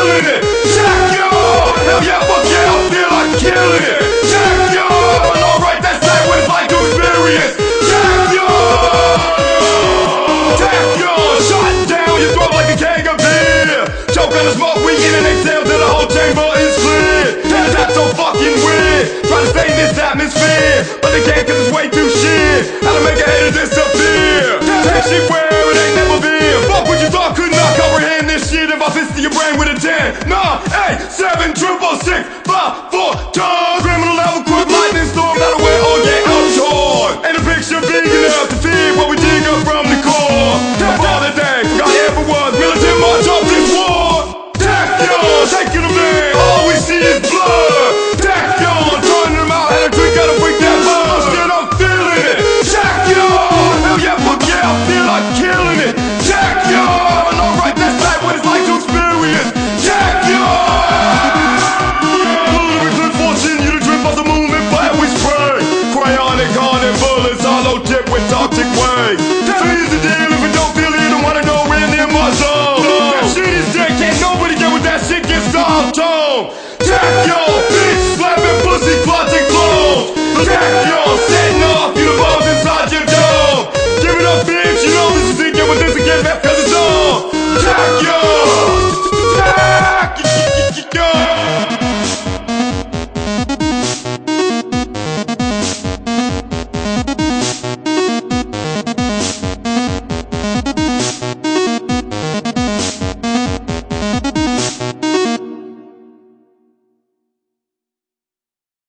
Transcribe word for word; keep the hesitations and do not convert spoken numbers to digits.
feeling it. Tachyon, hell yeah, fuck yeah, I feel like killing it. Tachyon, alright, that's like what it's like to experience. Tachyon, Tachyon, shot down your throat like a keg of beer. Choke on the smoke, we in and exhale till the whole chamber is clear. That's, that's so fucking weird. Try to stay in this atmosphere, but they can't cause it's way too shit. How to make a hater disappear. Take shit where it ain't never been. Fuck what you thought, could not comprehend this shit. If I fist to your brain with a ten, nine, eight, seven, triple six, five, four, time. Criminal level, quick lightning storm, that'll wear or get outshore. And the picture big enough to feed what we dig up from the core. Death all the day, forgot ever was militant march off this war. Tachyon, taking them there, all we see is blood. Tachyon, turning them out, had a drink, gotta freak that buzz. Still I'm feeling it. Tachyon, hell yeah, fuck yeah, I feel like killing it. Tachyon, alright, that's like what it's like to experience. Tachyon, Lunar eclipse fortune, you to drip off the moon and fire we spray. Cryonic, haunted bullets, hollow tip with toxic waves. So here's the deal, if you don't feel it, you don't wanna know we're near my zone. That shit is dead, can't nobody get with that shit, gets all tone. Tachyon.